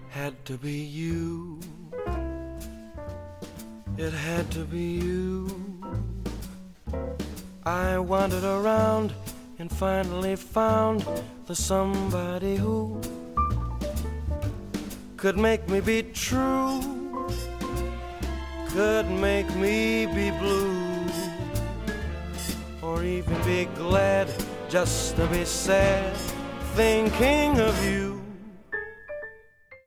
had to be you. It had to be you. I wandered around and finally found the somebody who could make me be true, could make me be blue, or even be glad just to be sad thinking of you.